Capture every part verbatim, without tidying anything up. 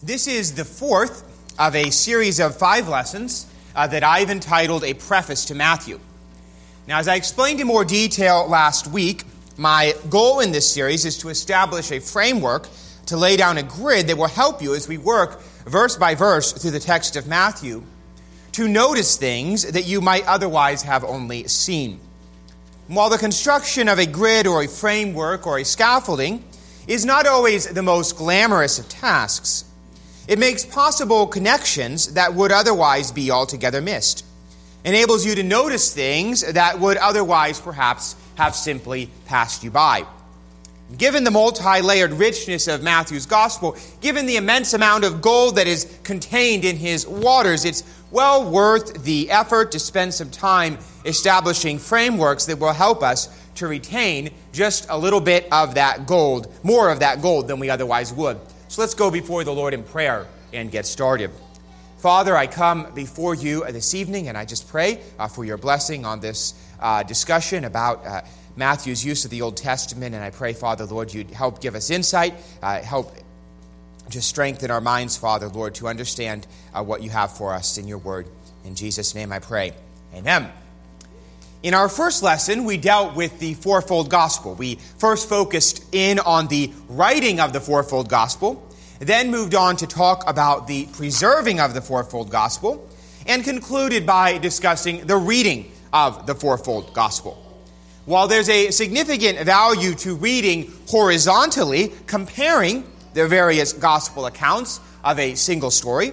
This is the fourth of a series of five lessons uh, that I've entitled A Preface to Matthew. Now, as I explained in more detail last week, my goal in this series is to establish a framework to lay down a grid that will help you as we work verse by verse through the text of Matthew to notice things that you might otherwise have only seen. While the construction of a grid or a framework or a scaffolding is not always the most glamorous of tasks, it makes possible connections that would otherwise be altogether missed, enables you to notice things that would otherwise perhaps have simply passed you by. Given the multi-layered richness of Matthew's gospel, given the immense amount of gold that is contained in his waters, it's well worth the effort to spend some time establishing frameworks that will help us to retain just a little bit of that gold, more of that gold than we otherwise would. So let's go before the Lord in prayer and get started. Father, I come before you this evening, and I just pray uh, for your blessing on this uh, discussion about uh, Matthew's use of the Old Testament. And I pray, Father, Lord, you'd help give us insight, uh, help just strengthen our minds, Father, Lord, to understand uh, what you have for us in your word. In Jesus' name I pray. Amen. In our first lesson, we dealt with the fourfold gospel. We first focused in on the writing of the fourfold gospel, then moved on to talk about the preserving of the fourfold gospel, and concluded by discussing the reading of the fourfold gospel. While there's a significant value to reading horizontally, comparing the various gospel accounts of a single story,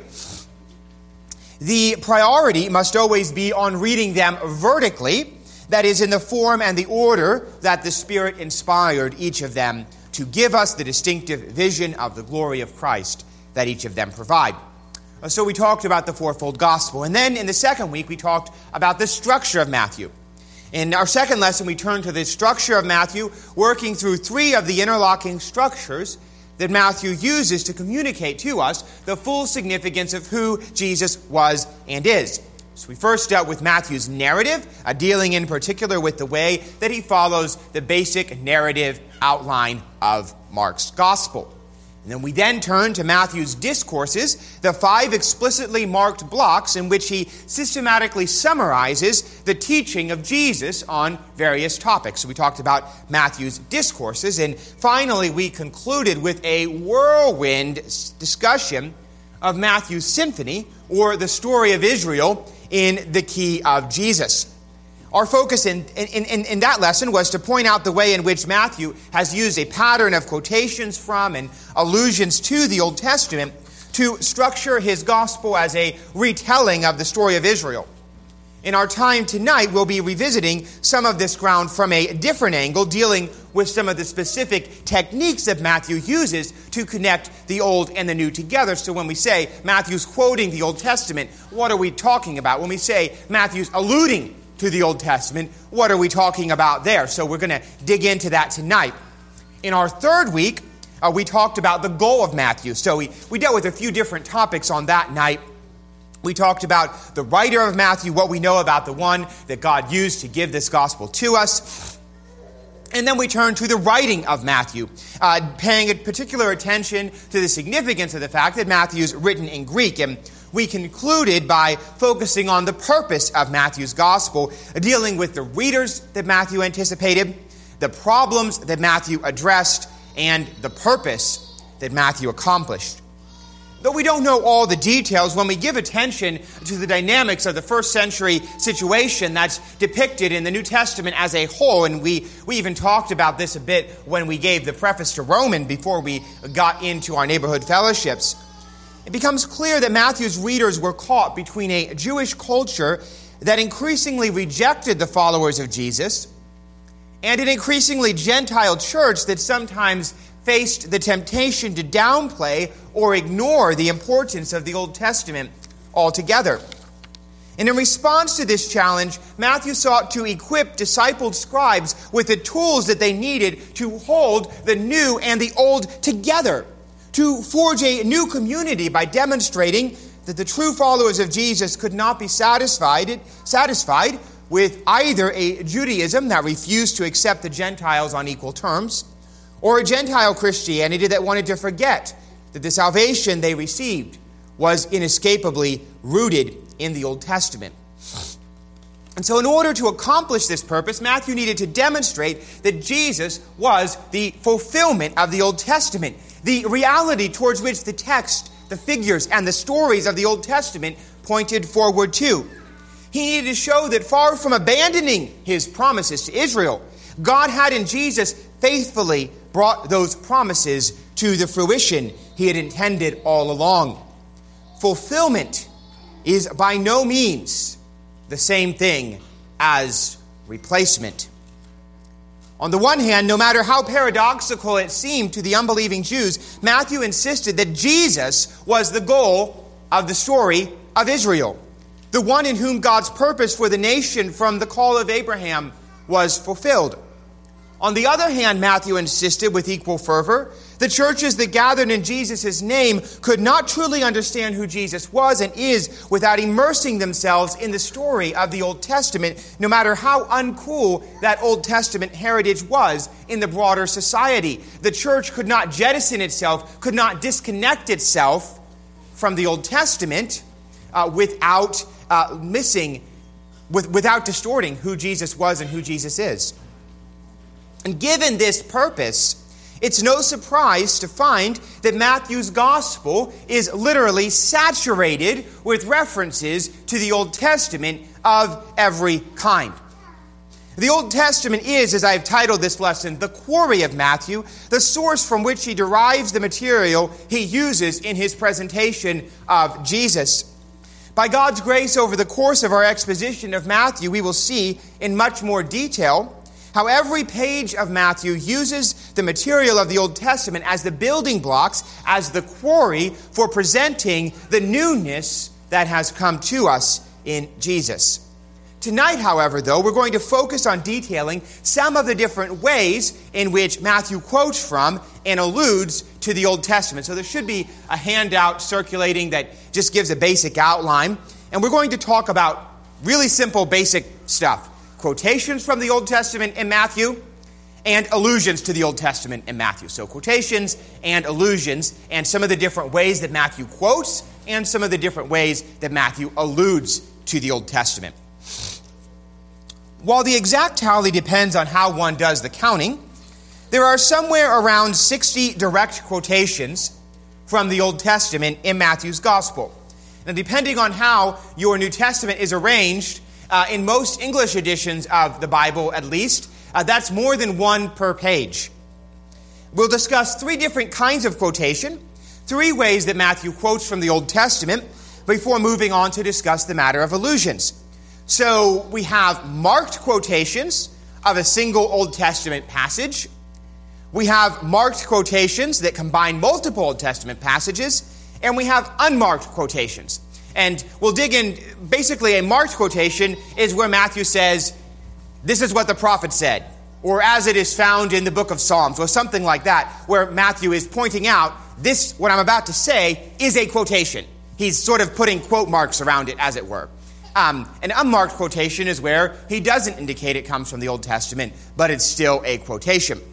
the priority must always be on reading them vertically, that is, in the form and the order that the Spirit inspired each of them to give us the distinctive vision of the glory of Christ that each of them provide. So we talked about the fourfold gospel. And then in the second week, we talked about the structure of Matthew. In our second lesson, we turned to the structure of Matthew, working through three of the interlocking structures that Matthew uses to communicate to us the full significance of who Jesus was and is. So we first dealt with Matthew's narrative, uh, dealing in particular with the way that he follows the basic narrative outline of Mark's gospel. And then we then turned to Matthew's discourses, the five explicitly marked blocks in which he systematically summarizes the teaching of Jesus on various topics. So we talked about Matthew's discourses, and finally we concluded with a whirlwind discussion of Matthew's symphony, or the story of Israel in the key of Jesus. Our focus in, in, in, in that lesson was to point out the way in which Matthew has used a pattern of quotations from and allusions to the Old Testament to structure his gospel as a retelling of the story of Israel. In our time tonight, we'll be revisiting some of this ground from a different angle, dealing with some of the specific techniques that Matthew uses to connect the Old and the New together. So when we say Matthew's quoting the Old Testament, what are we talking about? When we say Matthew's alluding to the Old Testament, what are we talking about there? So we're going to dig into that tonight. In our third week, uh, we talked about the goal of Matthew. So we, we dealt with a few different topics on that night. We talked about the writer of Matthew, what we know about the one that God used to give this gospel to us. And then we turned to the writing of Matthew, uh, paying particular attention to the significance of the fact that Matthew is written in Greek. And we concluded by focusing on the purpose of Matthew's gospel, dealing with the readers that Matthew anticipated, the problems that Matthew addressed, and the purpose that Matthew accomplished. Though we don't know all the details, when we give attention to the dynamics of the first century situation that's depicted in the New Testament as a whole, and we, we even talked about this a bit when we gave the preface to Romans before we got into our neighborhood fellowships, it becomes clear that Matthew's readers were caught between a Jewish culture that increasingly rejected the followers of Jesus and an increasingly Gentile church that sometimes faced the temptation to downplay or ignore the importance of the Old Testament altogether. And in response to this challenge, Matthew sought to equip discipled scribes with the tools that they needed to hold the new and the old together, to forge a new community by demonstrating that the true followers of Jesus could not be satisfied, satisfied with either a Judaism that refused to accept the Gentiles on equal terms, or a Gentile Christianity that wanted to forget that the salvation they received was inescapably rooted in the Old Testament. And so in order to accomplish this purpose, Matthew needed to demonstrate that Jesus was the fulfillment of the Old Testament, the reality towards which the text, the figures, and the stories of the Old Testament pointed forward to. He needed to show that far from abandoning his promises to Israel, God had in Jesus faithfully brought those promises to the fruition he had intended all along. Fulfillment is by no means the same thing as replacement. On the one hand, no matter how paradoxical it seemed to the unbelieving Jews, Matthew insisted that Jesus was the goal of the story of Israel, the one in whom God's purpose for the nation from the call of Abraham was fulfilled. On the other hand, Matthew insisted with equal fervor, the churches that gathered in Jesus' name could not truly understand who Jesus was and is without immersing themselves in the story of the Old Testament, no matter how uncool that Old Testament heritage was in the broader society. The church could not jettison itself, could not disconnect itself from the Old Testament uh, without uh, missing, with, without distorting who Jesus was and who Jesus is. And given this purpose, it's no surprise to find that Matthew's gospel is literally saturated with references to the Old Testament of every kind. The Old Testament is, as I've titled this lesson, the quarry of Matthew, the source from which he derives the material he uses in his presentation of Jesus. By God's grace, over the course of our exposition of Matthew, we will see in much more detail how every page of Matthew uses the material of the Old Testament as the building blocks, as the quarry for presenting the newness that has come to us in Jesus. Tonight, however, though, we're going to focus on detailing some of the different ways in which Matthew quotes from and alludes to the Old Testament. So there should be a handout circulating that just gives a basic outline. And we're going to talk about really simple, basic stuff. Quotations from the Old Testament in Matthew, and allusions to the Old Testament in Matthew. So quotations and allusions, and some of the different ways that Matthew quotes, and some of the different ways that Matthew alludes to the Old Testament. While the exact tally depends on how one does the counting, there are somewhere around sixty direct quotations from the Old Testament in Matthew's Gospel. Now, depending on how your New Testament is arranged, Uh, in most English editions of the Bible, at least, uh, that's more than one per page. We'll discuss three different kinds of quotation, three ways that Matthew quotes from the Old Testament, before moving on to discuss the matter of allusions. So we have marked quotations of a single Old Testament passage. We have marked quotations that combine multiple Old Testament passages, and we have unmarked quotations. And we'll dig in, basically a marked quotation is where Matthew says, this is what the prophet said, or as it is found in the book of Psalms, or something like that, where Matthew is pointing out, this, what I'm about to say, is a quotation. He's sort of putting quote marks around it, as it were. Um, an unmarked quotation is where he doesn't indicate it comes from the Old Testament, but it's still a quotation.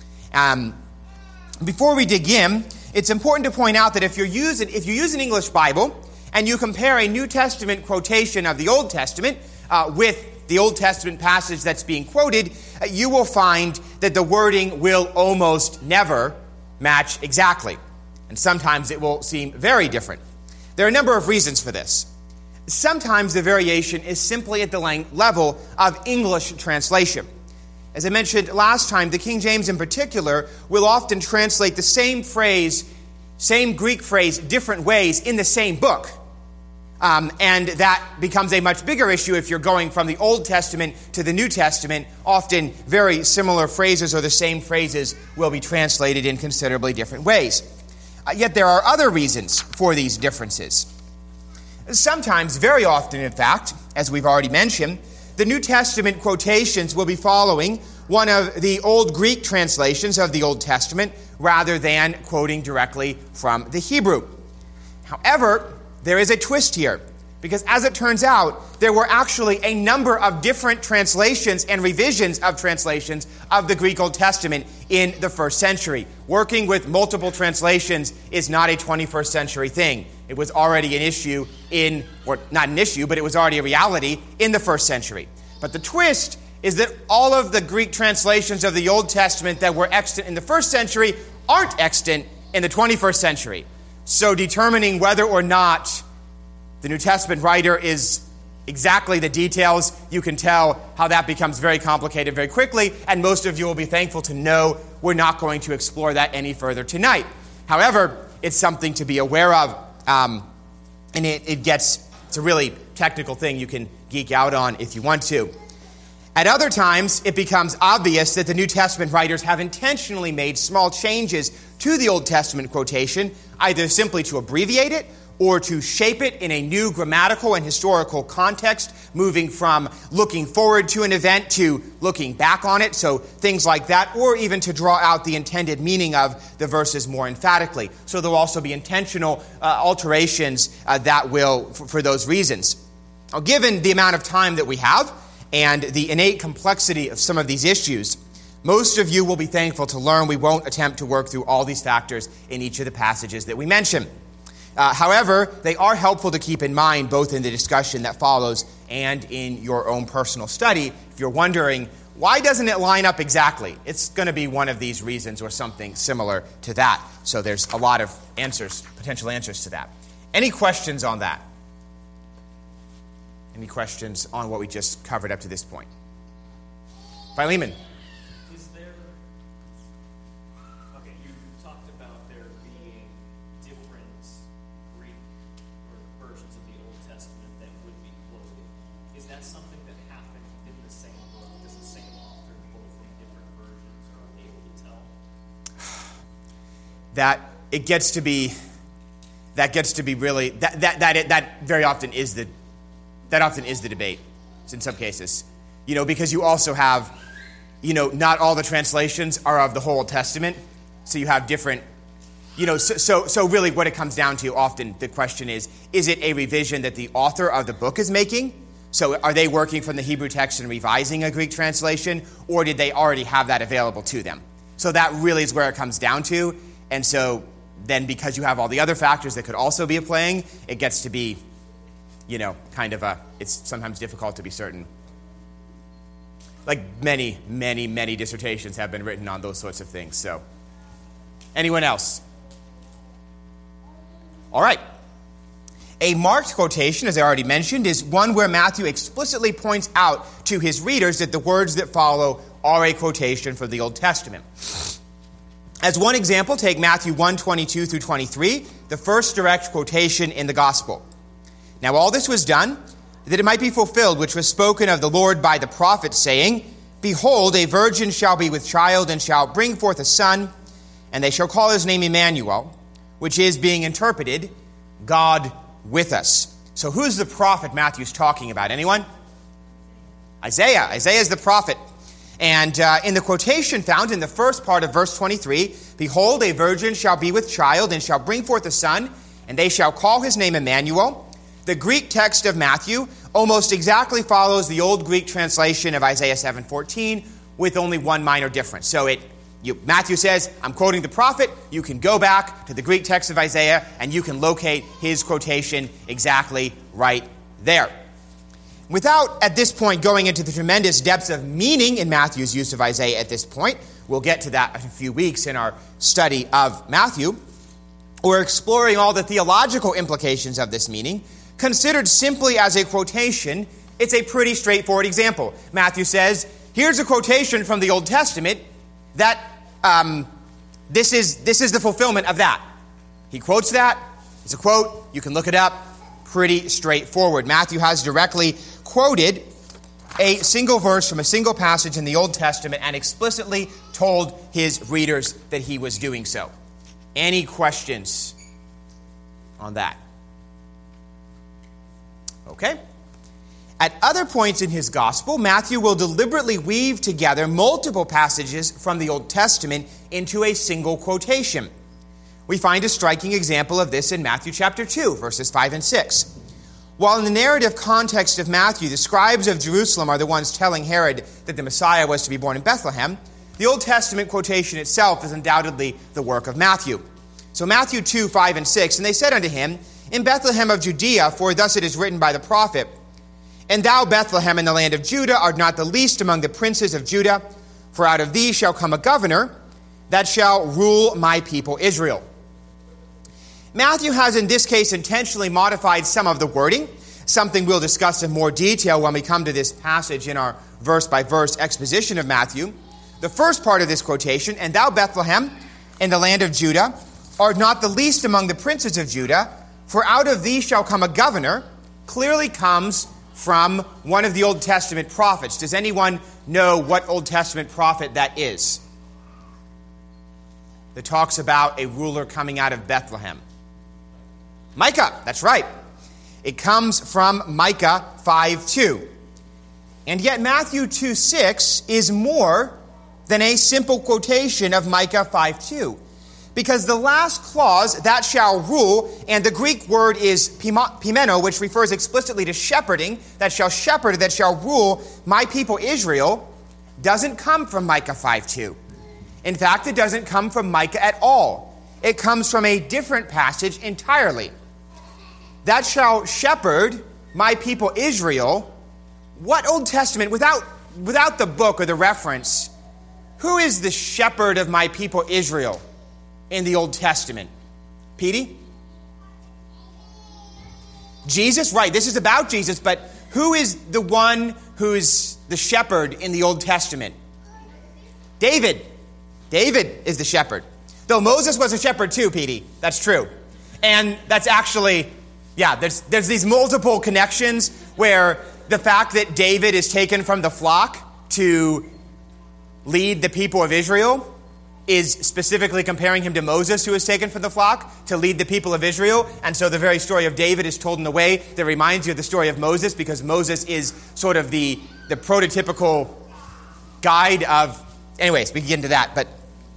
Um, before we dig in, it's important to point out that if you're using, if you use an English Bible, and you compare a New Testament quotation of the Old Testament uh, with the Old Testament passage that's being quoted, uh, you will find that the wording will almost never match exactly. And sometimes it will seem very different. There are a number of reasons for this. Sometimes the variation is simply at the level of English translation. As I mentioned last time, the King James in particular will often translate the same phrase, same Greek phrase, different ways in the same book. Um, and that becomes a much bigger issue if you're going from the Old Testament to the New Testament. Often very similar phrases or the same phrases will be translated in considerably different ways. Uh, yet there are other reasons for these differences. Sometimes, very often in fact, as we've already mentioned, the New Testament quotations will be following one of the old Greek translations of the Old Testament rather than quoting directly from the Hebrew. However, there is a twist here. Because as it turns out, there were actually a number of different translations and revisions of translations of the Greek Old Testament in the first century. Working with multiple translations is not a twenty-first century thing. It was already an issue in, or not an issue, but it was already a reality in the first century. But the twist is that all of the Greek translations of the Old Testament that were extant in the first century aren't extant in the twenty-first century. So determining whether or not the New Testament writer is exactly the details, you can tell how that becomes very complicated very quickly, and most of you will be thankful to know we're not going to explore that any further tonight. However, it's something to be aware of, um, and it, it gets, it's a really technical thing you can geek out on if you want to. At other times, it becomes obvious that the New Testament writers have intentionally made small changes to the Old Testament quotation, either simply to abbreviate it or to shape it in a new grammatical and historical context, moving from looking forward to an event to looking back on it, so things like that, or even to draw out the intended meaning of the verses more emphatically. So there will also be intentional uh, alterations uh, that will, f- for those reasons. Now, given the amount of time that we have and the innate complexity of some of these issues, most of you will be thankful to learn we won't attempt to work through all these factors in each of the passages that we mention. Uh, however, they are helpful to keep in mind both in the discussion that follows and in your own personal study. If you're wondering, why doesn't it line up exactly? It's going to be one of these reasons or something similar to that. So there's a lot of answers, potential answers to that. Any questions on that? Any questions on what we just covered up to this point? Philemon. Is there, okay, you talked about there being different Greek or versions of the Old Testament that would be quoted. Is that something that happened in the same book? Does the same author quote from different versions, or are they able to tell? That it gets to be, that gets to be really, that that that, it, that very often is the, that often is the debate in some cases. You know, because you also have, you know, not all the translations are of the whole Old Testament, so you have different, you know, so, so so really what it comes down to often, the question is, is it a revision that the author of the book is making? So are they working from the Hebrew text and revising a Greek translation, or did they already have that available to them? So that really is where it comes down to, and so then because you have all the other factors that could also be playing, it gets to be, you know, kind of a, it's sometimes difficult to be certain. Like many, many, many dissertations have been written on those sorts of things. So, anyone else? All right. A marked quotation, as I already mentioned, is one where Matthew explicitly points out to his readers that the words that follow are a quotation from the Old Testament. As one example, take Matthew one twenty-two through twenty-three, the first direct quotation in the Gospel. Now, all this was done that it might be fulfilled, which was spoken of the Lord by the prophet, saying, Behold, a virgin shall be with child, and shall bring forth a son, and they shall call his name Emmanuel, which is, being interpreted, God with us. So who's the prophet Matthew's talking about? Anyone? Isaiah. Isaiah is the prophet. And uh, in the quotation found in the first part of verse twenty-three, Behold, a virgin shall be with child, and shall bring forth a son, and they shall call his name Emmanuel. The Greek text of Matthew almost exactly follows the old Greek translation of Isaiah seven fourteen, with only one minor difference. So it, you, Matthew says, I'm quoting the prophet. You can go back to the Greek text of Isaiah, and you can locate his quotation exactly right there. Without, at this point, going into the tremendous depths of meaning in Matthew's use of Isaiah at this point, we'll get to that in a few weeks in our study of Matthew, or exploring all the theological implications of this meaning, considered simply as a quotation, it's a pretty straightforward example. Matthew says, here's a quotation from the Old Testament that um, this is this is the fulfillment of that. He quotes that. It's a quote. You can look it up. Pretty straightforward. Matthew has directly quoted a single verse from a single passage in the Old Testament and explicitly told his readers that he was doing so. Any questions on that? Okay. At other points in his gospel, Matthew will deliberately weave together multiple passages from the Old Testament into a single quotation. We find a striking example of this in Matthew chapter two, verses five and six. While in the narrative context of Matthew, the scribes of Jerusalem are the ones telling Herod that the Messiah was to be born in Bethlehem, the Old Testament quotation itself is undoubtedly the work of Matthew. So Matthew two, five, and six, "And they said unto him, In Bethlehem of Judea, for thus it is written by the prophet, And thou, Bethlehem, in the land of Judah, art not the least among the princes of Judah, for out of thee shall come a governor that shall rule my people Israel." Matthew has in this case intentionally modified some of the wording, something we'll discuss in more detail when we come to this passage in our verse-by-verse exposition of Matthew. The first part of this quotation, "And thou, Bethlehem, in the land of Judah, art not the least among the princes of Judah, for out of thee shall come a governor," clearly comes from one of the Old Testament prophets. Does anyone know what Old Testament prophet that is? That talks about a ruler coming out of Bethlehem. Micah, that's right. It comes from Micah five two. And yet Matthew two six is more than a simple quotation of Micah five two. Because the last clause, "that shall rule," and the Greek word is pimeno, which refers explicitly to shepherding, that shall shepherd, that shall rule my people Israel, doesn't come from Micah five two. In fact, it doesn't come from Micah at all. It comes from a different passage entirely. "That shall shepherd my people Israel." What Old Testament, without, without the book or the reference, who is the shepherd of my people Israel in the Old Testament? Petey? Jesus, right. This is about Jesus, but who is the one who's the shepherd in the Old Testament? David. David is the shepherd. Though Moses was a shepherd too, Petey. That's true. And that's actually, yeah, there's, there's these multiple connections where the fact that David is taken from the flock to lead the people of Israel is specifically comparing him to Moses, who was taken from the flock to lead the people of Israel. And so the very story of David is told in a way that reminds you of the story of Moses, because Moses is sort of the, the prototypical guide of... Anyways, we can get into that, but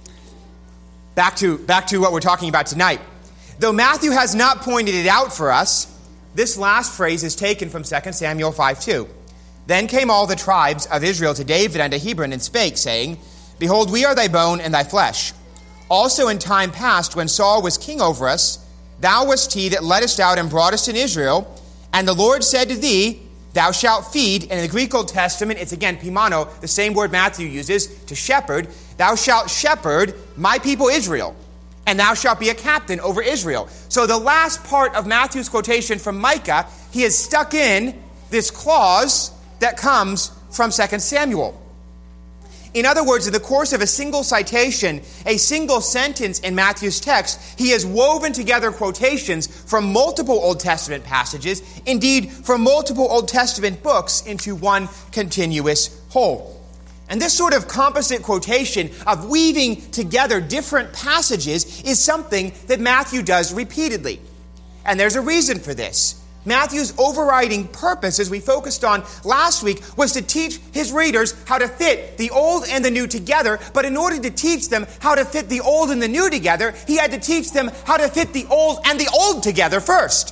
back to, back to what we're talking about tonight. Though Matthew has not pointed it out for us, this last phrase is taken from Second Samuel five two. "Then came all the tribes of Israel to David and to Hebron, and spake, saying, Behold, we are thy bone and thy flesh. Also in time past, when Saul was king over us, thou wast he that leddest out and broughtest in Israel, and the Lord said to thee, Thou shalt feed," and in the Greek Old Testament, it's again pimano, the same word Matthew uses, to shepherd, "Thou shalt shepherd my people Israel, and thou shalt be a captain over Israel." So the last part of Matthew's quotation from Micah, he has stuck in this clause that comes from Second Samuel. In other words, in the course of a single citation, a single sentence in Matthew's text, he has woven together quotations from multiple Old Testament passages, indeed from multiple Old Testament books, into one continuous whole. And this sort of composite quotation of weaving together different passages is something that Matthew does repeatedly. And there's a reason for this. Matthew's overriding purpose, as we focused on last week, was to teach his readers how to fit the old and the new together. But in order to teach them how to fit the old and the new together, he had to teach them how to fit the old and the old together first.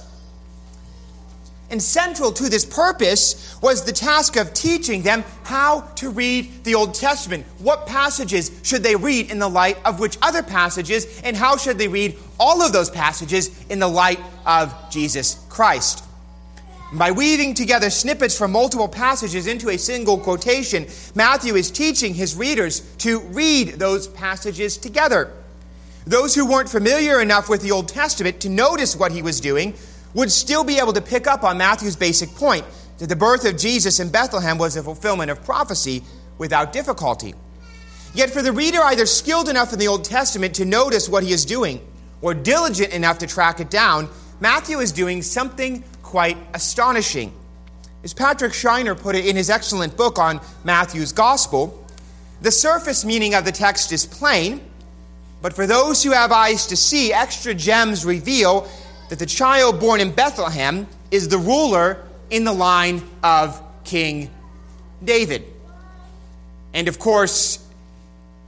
And central to this purpose was the task of teaching them how to read the Old Testament. What passages should they read in the light of which other passages, and how should they read all of those passages in the light of Jesus Christ? By weaving together snippets from multiple passages into a single quotation, Matthew is teaching his readers to read those passages together. Those who weren't familiar enough with the Old Testament to notice what he was doing would still be able to pick up on Matthew's basic point, that the birth of Jesus in Bethlehem was a fulfillment of prophecy without difficulty. Yet for the reader either skilled enough in the Old Testament to notice what he is doing, or diligent enough to track it down, Matthew is doing something quite astonishing. As Patrick Scheiner put it in his excellent book on Matthew's Gospel, the surface meaning of the text is plain, but for those who have eyes to see, extra gems reveal that the child born in Bethlehem is the ruler in the line of King David. And of course,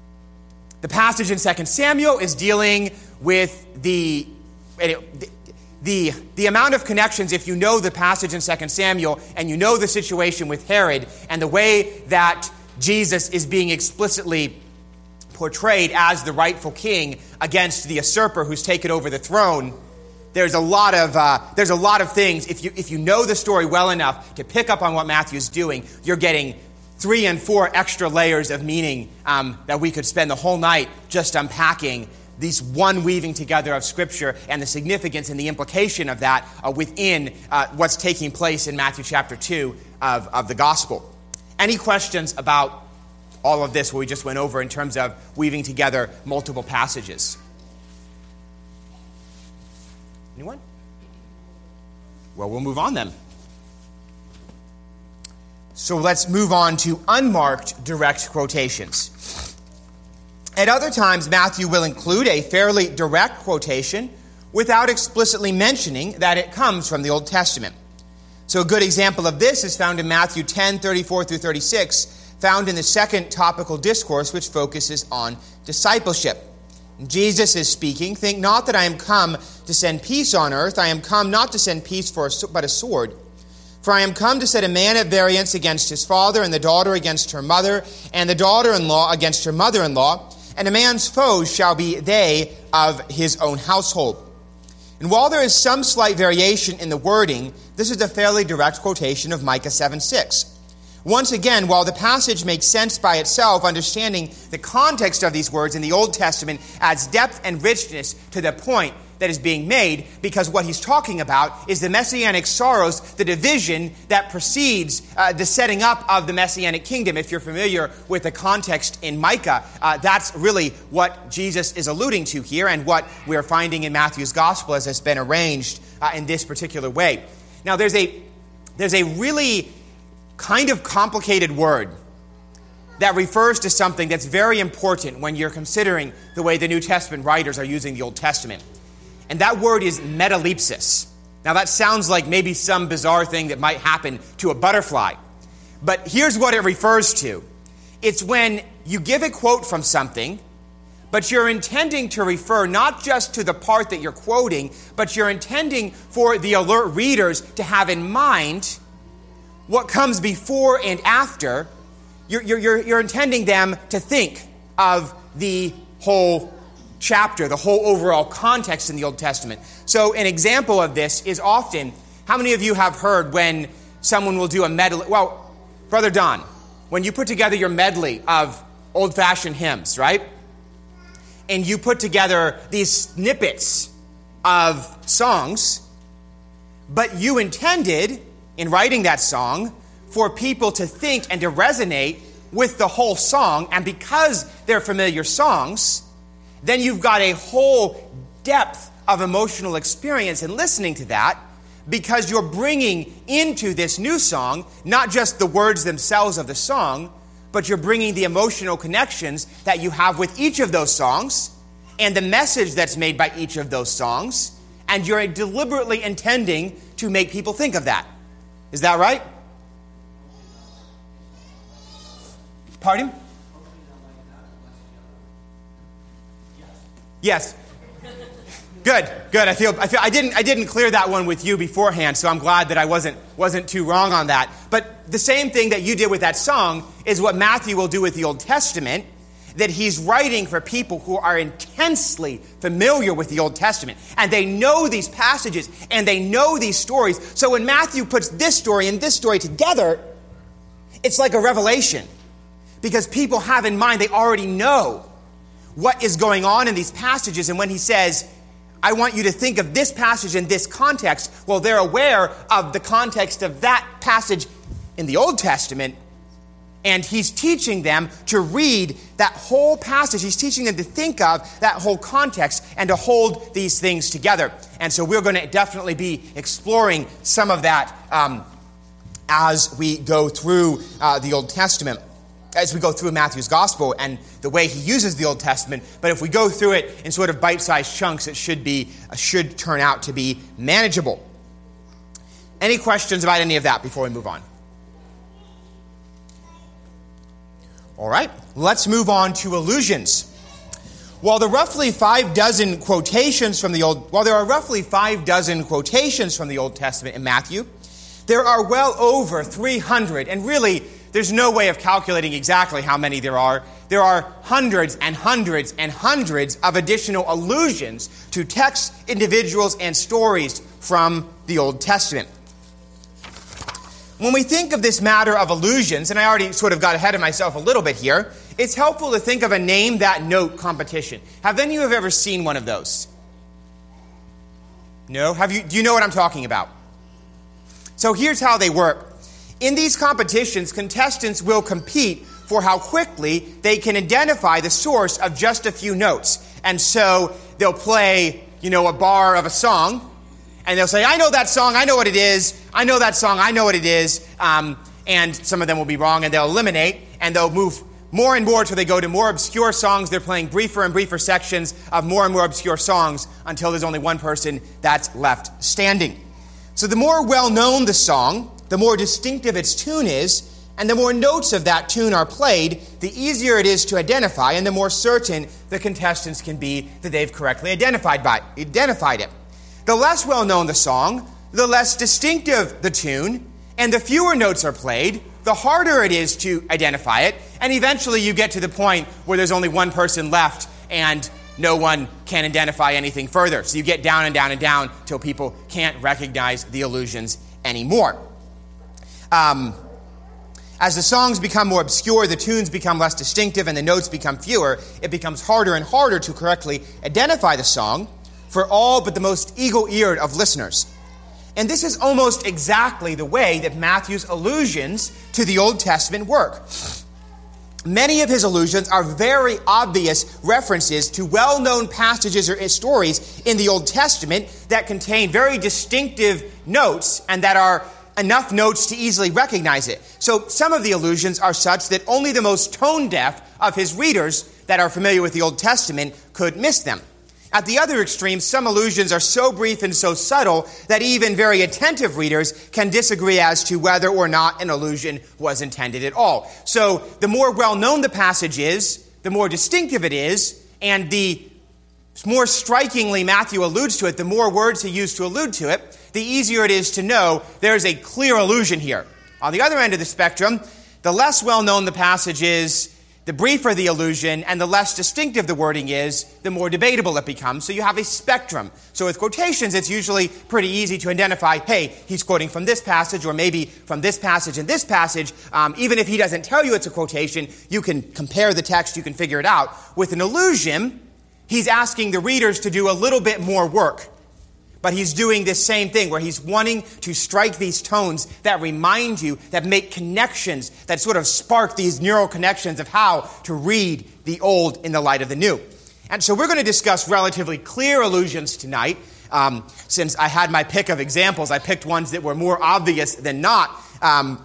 the passage in Second Samuel is dealing with the... the, the amount of connections, if you know the passage in Second Samuel and you know the situation with Herod and the way that Jesus is being explicitly portrayed as the rightful king against the usurper who's taken over the throne, there's a lot of uh, there's a lot of things. If you if you know the story well enough to pick up on what Matthew's doing, you're getting three and four extra layers of meaning um, that we could spend the whole night just unpacking these one weaving together of Scripture and the significance and the implication of that uh, within uh, what's taking place in Matthew chapter two of, of the Gospel. Any questions about all of this, what we just went over in terms of weaving together multiple passages? Anyone? Well, we'll move on then. So let's move on to unmarked direct quotations. At other times, Matthew will include a fairly direct quotation without explicitly mentioning that it comes from the Old Testament. So a good example of this is found in Matthew ten, thirty-four through thirty-six, found in the second topical discourse, which focuses on discipleship. Jesus is speaking, "Think not that I am come to send peace on earth. I am come not to send peace for a, but a sword. For I am come to set a man at variance against his father, and the daughter against her mother, and the daughter-in-law against her mother-in-law. And a man's foes shall be they of his own household." And while there is some slight variation in the wording, this is a fairly direct quotation of Micah seven six. Once again, while the passage makes sense by itself, understanding the context of these words in the Old Testament adds depth and richness to the point that is being made, because what he's talking about is the messianic sorrows, the division that precedes uh, the setting up of the messianic kingdom. If you're familiar with the context in Micah, uh, that's really what Jesus is alluding to here and what we're finding in Matthew's gospel as it's been arranged uh, in this particular way. Now, there's a there's a really kind of complicated word that refers to something that's very important when you're considering the way the New Testament writers are using the Old Testament. And that word is metalepsis. Now that sounds like maybe some bizarre thing that might happen to a butterfly. But here's what it refers to. It's when you give a quote from something, but you're intending to refer not just to the part that you're quoting, but you're intending for the alert readers to have in mind what comes before and after. You're, you're, you're intending them to think of the whole chapter, the whole overall context in the Old Testament. So an example of this is often, how many of you have heard when someone will do a medley? Well, Brother Don, when you put together your medley of old-fashioned hymns, right? And you put together these snippets of songs, but you intended, in writing that song, for people to think and to resonate with the whole song, and because they're familiar songs, then you've got a whole depth of emotional experience in listening to that, because you're bringing into this new song not just the words themselves of the song, but you're bringing the emotional connections that you have with each of those songs and the message that's made by each of those songs, and you're deliberately intending to make people think of that. Is that right? Pardon? Yes. Good, good. I feel I feel I didn't I didn't clear that one with you beforehand, so I'm glad that I wasn't wasn't too wrong on that. But the same thing that you did with that song is what Matthew will do with the Old Testament, that he's writing for people who are intensely familiar with the Old Testament, and they know these passages and they know these stories. So when Matthew puts this story and this story together, it's like a revelation, because people have in mind, they already know what is going on in these passages. And when he says, I want you to think of this passage in this context, well, they're aware of the context of that passage in the Old Testament, and he's teaching them to read that whole passage. He's teaching them to think of that whole context and to hold these things together. And so we're going to definitely be exploring some of that um, as we go through uh, the Old Testament, as we go through Matthew's Gospel and the way he uses the Old Testament. But if we go through it in sort of bite-sized chunks, it should be uh, should turn out to be manageable. Any questions about any of that before we move on? All right, let's move on to allusions. While the roughly five dozen quotations from the Old, while there are roughly five dozen quotations from the Old Testament in Matthew, there are well over three hundred, and really, there's no way of calculating exactly how many there are. There are hundreds and hundreds and hundreds of additional allusions to texts, individuals, and stories from the Old Testament. When we think of this matter of allusions, and I already sort of got ahead of myself a little bit here, it's helpful to think of a name that note competition. Have any of you ever seen one of those? No? Have you? Do you know what I'm talking about? So here's how they work. In these competitions, contestants will compete for how quickly they can identify the source of just a few notes. And so they'll play, you know, a bar of a song, and they'll say, I know that song, I know what it is, I know that song, I know what it is, um, and some of them will be wrong, and they'll eliminate, and they'll move more and more till they go to more obscure songs. They're playing briefer and briefer sections of more and more obscure songs until there's only one person that's left standing. So the more well-known the song, the more distinctive its tune is, and the more notes of that tune are played, the easier it is to identify, and the more certain the contestants can be that they've correctly identified by identified it. The less well-known the song, the less distinctive the tune, and the fewer notes are played, the harder it is to identify it, and eventually you get to the point where there's only one person left and no one can identify anything further. So you get down and down and down till people can't recognize the allusions anymore. Um, as the songs become more obscure, the tunes become less distinctive, and the notes become fewer, it becomes harder and harder to correctly identify the song for all but the most eagle-eared of listeners. And this is almost exactly the way that Matthew's allusions to the Old Testament work. Many of his allusions are very obvious references to well-known passages or stories in the Old Testament that contain very distinctive notes and that are enough notes to easily recognize it. So some of the allusions are such that only the most tone-deaf of his readers that are familiar with the Old Testament could miss them. At the other extreme, some allusions are so brief and so subtle that even very attentive readers can disagree as to whether or not an allusion was intended at all. So the more well-known the passage is, the more distinctive it is, and the more strikingly Matthew alludes to it, the more words he used to allude to it, the easier it is to know there's a clear allusion here. On the other end of the spectrum, the less well-known the passage is, the briefer the allusion, and the less distinctive the wording is, the more debatable it becomes. So you have a spectrum. So with quotations, it's usually pretty easy to identify, hey, he's quoting from this passage, or maybe from this passage and this passage. Um, even if he doesn't tell you it's a quotation, you can compare the text, you can figure it out. With an allusion, he's asking the readers to do a little bit more work. But he's doing this same thing where he's wanting to strike these tones that remind you, that make connections, that sort of spark these neural connections of how to read the old in the light of the new. And so we're going to discuss relatively clear allusions tonight. Um, since I had my pick of examples, I picked ones that were more obvious than not. Um,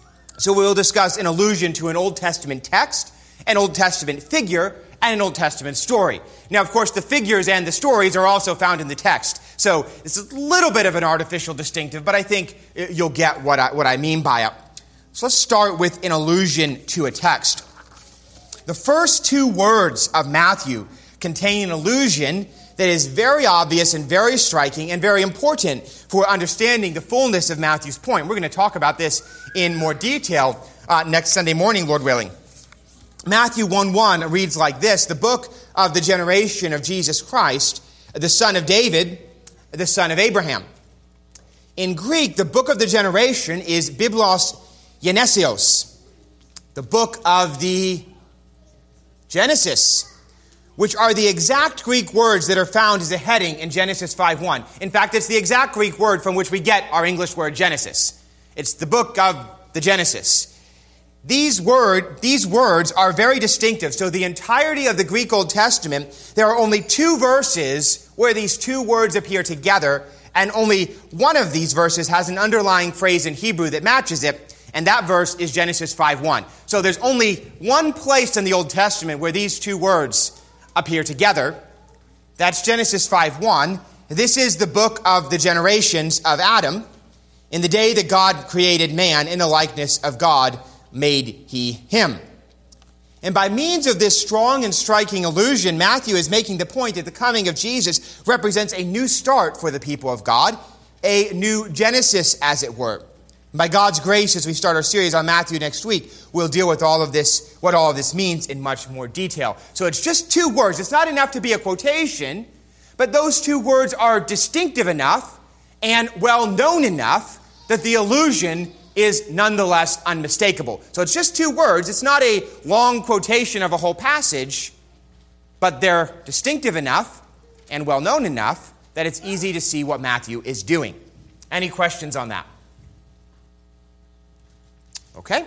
so we'll discuss an allusion to an Old Testament text, an Old Testament figure, and an Old Testament story. Now, of course, the figures and the stories are also found in the text. So it's a little bit of an artificial distinctive, but I think you'll get what I, what I mean by it. So let's start with an allusion to a text. The first two words of Matthew contain an allusion that is very obvious and very striking and very important for understanding the fullness of Matthew's point. We're going to talk about this in more detail uh, next Sunday morning, Lord willing. Matthew one one reads like this: the book of the generation of Jesus Christ, the son of David, the son of Abraham. In Greek, the book of the generation is Biblos Genesios, the book of the Genesis, which are the exact Greek words that are found as a heading in Genesis five one. In fact, it's the exact Greek word from which we get our English word Genesis. It's the book of the Genesis. These, word, these words are very distinctive. So the entirety of the Greek Old Testament, there are only two verses where these two words appear together, and only one of these verses has an underlying phrase in Hebrew that matches it, and that verse is Genesis five one. So there's only one place in the Old Testament where these two words appear together. That's Genesis five one. This is the book of the generations of Adam. In the day that God created man, in the likeness of God made he him. And by means of this strong and striking allusion, Matthew is making the point that the coming of Jesus represents a new start for the people of God, a new Genesis, as it were. And by God's grace, as we start our series on Matthew next week, we'll deal with all of this, what all of this means in much more detail. So it's just two words. It's not enough to be a quotation, but those two words are distinctive enough and well-known enough that the allusion is nonetheless unmistakable. So it's just two words. It's not a long quotation of a whole passage, but they're distinctive enough and well-known enough that it's easy to see what Matthew is doing. Any questions on that? Okay.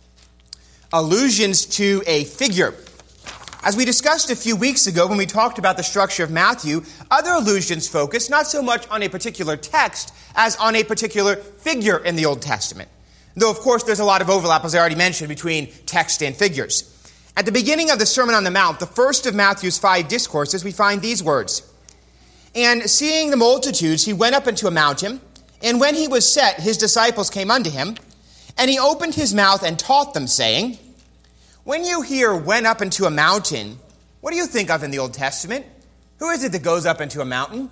Allusions to a figure. As we discussed a few weeks ago when we talked about the structure of Matthew, other allusions focus not so much on a particular text as on a particular figure in the Old Testament. Though, of course, there's a lot of overlap, as I already mentioned, between text and figures. At the beginning of the Sermon on the Mount, the first of Matthew's five discourses, we find these words. And seeing the multitudes, he went up into a mountain, and when he was set, his disciples came unto him, and he opened his mouth and taught them, saying, when you hear went up into a mountain, what do you think of in the Old Testament? Who is it that goes up into a mountain?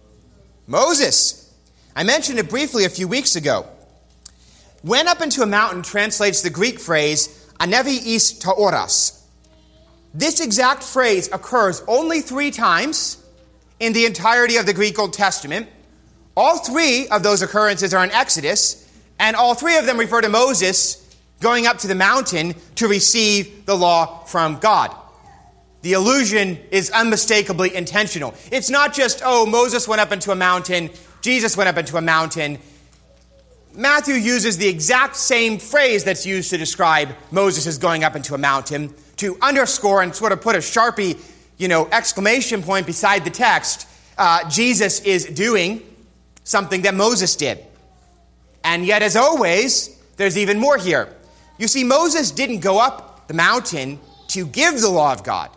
Moses. I mentioned it briefly a few weeks ago. Went up into a mountain translates the Greek phrase, anevi is taoras. This exact phrase occurs only three times in the entirety of the Greek Old Testament. All three of those occurrences are in Exodus, and all three of them refer to Moses going up to the mountain to receive the law from God. The allusion is unmistakably intentional. It's not just, oh, Moses went up into a mountain, Jesus went up into a mountain. Matthew uses the exact same phrase that's used to describe Moses as going up into a mountain to underscore and sort of put a Sharpie, you know, exclamation point beside the text. Uh, Jesus is doing something that Moses did. And yet, as always, there's even more here. You see, Moses didn't go up the mountain to give the law of God.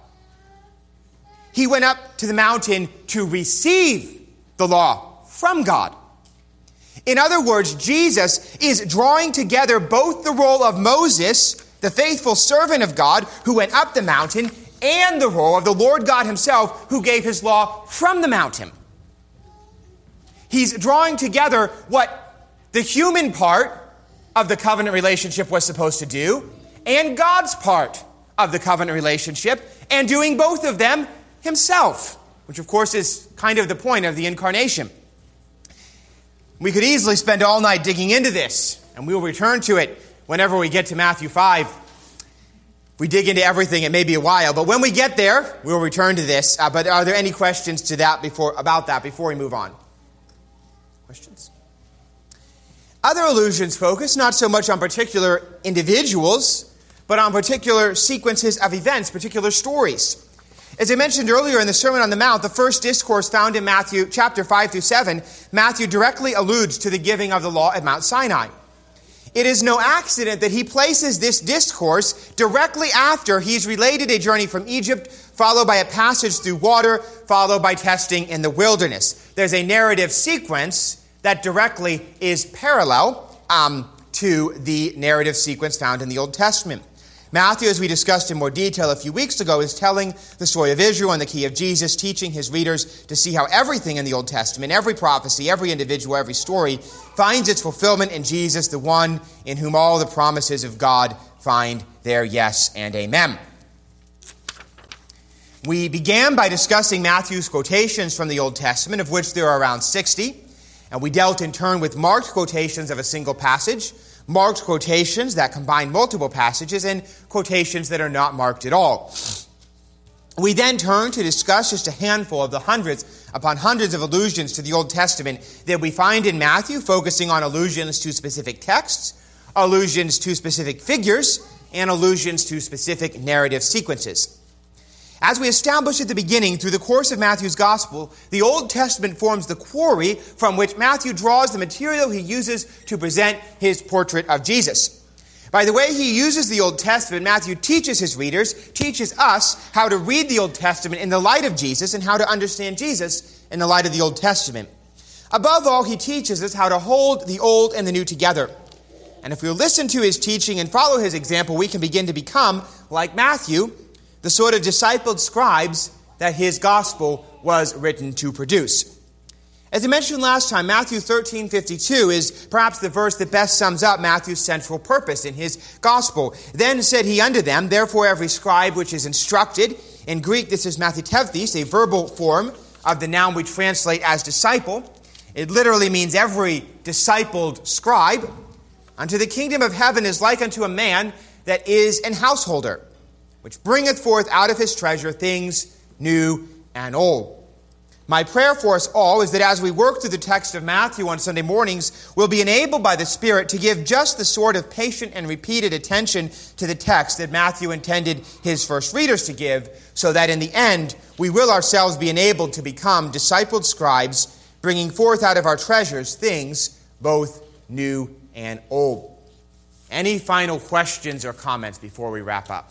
He went up to the mountain to receive the law from God. In other words, Jesus is drawing together both the role of Moses, the faithful servant of God who went up the mountain, and the role of the Lord God himself who gave his law from the mountain. He's drawing together what the human part of the covenant relationship was supposed to do, and God's part of the covenant relationship, and doing both of them himself, which of course is kind of the point of the incarnation. We could easily spend all night digging into this, and we will return to it whenever we get to Matthew five. If we dig into everything, it may be a while, but when we get there, we will return to this. Uh, but are there any questions to that before about that before we move on? Questions? Other allusions focus not so much on particular individuals, but on particular sequences of events, particular stories. As I mentioned earlier in the Sermon on the Mount, the first discourse found in Matthew chapter five through seven, Matthew directly alludes to the giving of the law at Mount Sinai. It is no accident that he places this discourse directly after he's related a journey from Egypt, followed by a passage through water, followed by testing in the wilderness. There's a narrative sequence that directly is parallel um, to the narrative sequence found in the Old Testament. Matthew, as we discussed in more detail a few weeks ago, is telling the story of Israel and the key of Jesus, teaching his readers to see how everything in the Old Testament, every prophecy, every individual, every story, finds its fulfillment in Jesus, the one in whom all the promises of God find their yes and amen. We began by discussing Matthew's quotations from the Old Testament, of which there are around sixty. And we dealt in turn with marked quotations of a single passage, marked quotations that combine multiple passages, and quotations that are not marked at all. We then turned to discuss just a handful of the hundreds upon hundreds of allusions to the Old Testament that we find in Matthew, focusing on allusions to specific texts, allusions to specific figures, and allusions to specific narrative sequences. As we established at the beginning, through the course of Matthew's Gospel, the Old Testament forms the quarry from which Matthew draws the material he uses to present his portrait of Jesus. By the way he uses the Old Testament, Matthew teaches his readers, teaches us how to read the Old Testament in the light of Jesus and how to understand Jesus in the light of the Old Testament. Above all, he teaches us how to hold the old and the new together. And if we listen to his teaching and follow his example, we can begin to become like Matthew, the sort of discipled scribes that his gospel was written to produce. As I mentioned last time, Matthew thirteen fifty-two is perhaps the verse that best sums up Matthew's central purpose in his gospel. Then said he unto them, therefore every scribe which is instructed, in Greek this is mathitevthis, a verbal form of the noun we translate as disciple. It literally means every discipled scribe. Unto the kingdom of heaven is like unto a man that is an householder, which bringeth forth out of his treasure things new and old. My prayer for us all is that as we work through the text of Matthew on Sunday mornings, we'll be enabled by the Spirit to give just the sort of patient and repeated attention to the text that Matthew intended his first readers to give, so that in the end, we will ourselves be enabled to become discipled scribes, bringing forth out of our treasures things both new and old. Any final questions or comments before we wrap up?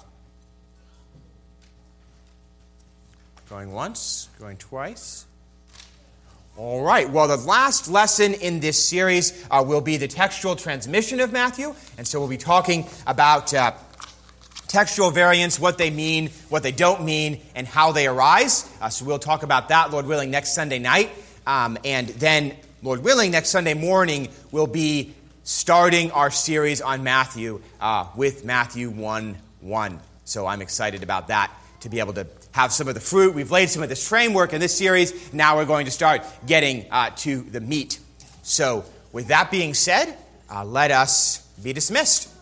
Going once, going twice. All right, well, the last lesson in this series uh, will be the textual transmission of Matthew. And so we'll be talking about uh, textual variants, what they mean, what they don't mean, and how they arise. Uh, so we'll talk about that, Lord willing, next Sunday night. Um, and then, Lord willing, next Sunday morning, we'll be starting our series on Matthew uh, with Matthew one one. So I'm excited about that, to be able to have some of the fruit. We've laid some of this framework in this series. Now we're going to start getting uh, to the meat. So with that being said, uh, let us be dismissed.